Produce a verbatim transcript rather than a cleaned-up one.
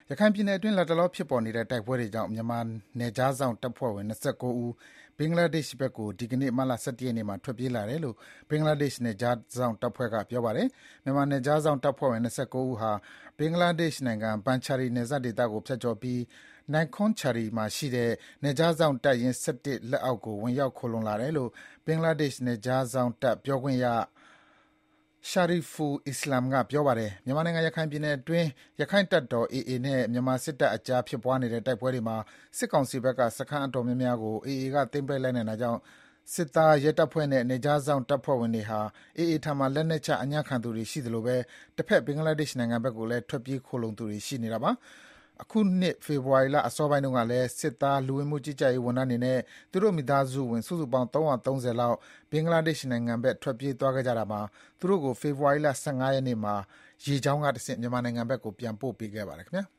ရခိုင်ပြည်နယ်အတွင်းလတ်တလောဖြစ်ပေါ်နေတဲ့တိုက်ပွဲတွေကြောင့်မြန်မာနယ်ခြားစောင့်တပ်ဖွဲ့ဝင်၂၉ဦးဘင်္ဂလားဒေ့ရှ်ဘက်ကိုဒီကနေ့မတ်လ၁၁ရက်နေ့မှာထွက်ပြေးလာတယ်လို့ဘင်္ဂလားဒေ့ရှ်နယ်ခြားစောင့်တပ်ဖွဲ့ကပြောပါတယ်။မြန်မာနယ်ခြားစောင့်တပ်ဖွဲ့ဝင်၂၉ဦးဟာဘင်္ဂလားဒေ့ရှ်နိုင်ငံဘန်ချာရီနယ်စပ်ဒေသကိုဖြတ်ကျော်ပြီးနိုင်ခွန်းချာရီမှာရှိတဲ့နယ်ခြားစောင့်တပ်ရင်း၁၁လက်အောက်ကိုဝင်ရောက်ခိုလှုံလာတယ်လို့ဘင်္ဂလားဒေ့ရှ်နယ်ခြားစောင့်တပ်ပြောခွင့်ရShariful Islam ကပြောပါတယ်။မြန်မာနိုင်ငံရခိုင်ပြည်နယ်အတွင်းရခိုင့်တပ်တော် အေအေ နဲ့မြန်မာစစ်တပ်အကြားဖြစ်ပွားနေတဲ့တိုက်ပွဲတွေမှာစစ်ကောင်စီဘက်ကစခန်းအတော်များများကို အေအေ ကသိမ်းပိုက်လိုက်နိုင်တာကြောင့်စစ်သား၊ရဲတပ်ဖွဲ့နဲ့နယ်ခြားစောင့်တပ်ဖွဲ့ဝင်တွေဟာအေအေထံလက်နက်ချအညံ့ခံသူတွေရှိသလိုတဘက်ဘင်္ဂလားဒေ့ရှ်နိုင်ငံဘက်ကိုလည်းထွက်ပြေးခိုလှုံသူတွေရှိနေတာပါ။အခုနှစ်ဖေဖော်ဝါရီလအစောပိုင်းတုန်းကလည်းစစ်သား၊လူဝင်မှုကြီးကြပ်ရေးဝန်ထမ်းတွေနဲ့သူတို့မိသားစုဝင်စုစုပေါင်း၃၃၀လောက်ဘင်္ဂလားဒေ့ရှ်နိုင်ငံဘက်ထွက်ပြေးသွားခဲ့ကြတာမှာသူတို့ကိုဖေဖော်ဝါရီလ၁၅ရက်နေ့မှာရေကြောင်းကတဆင့်မြန်မာနိုင်ငံဘက်ကိုပြန်ပို့ပေးခဲ့ပါတယ်ခင်ဗျာ။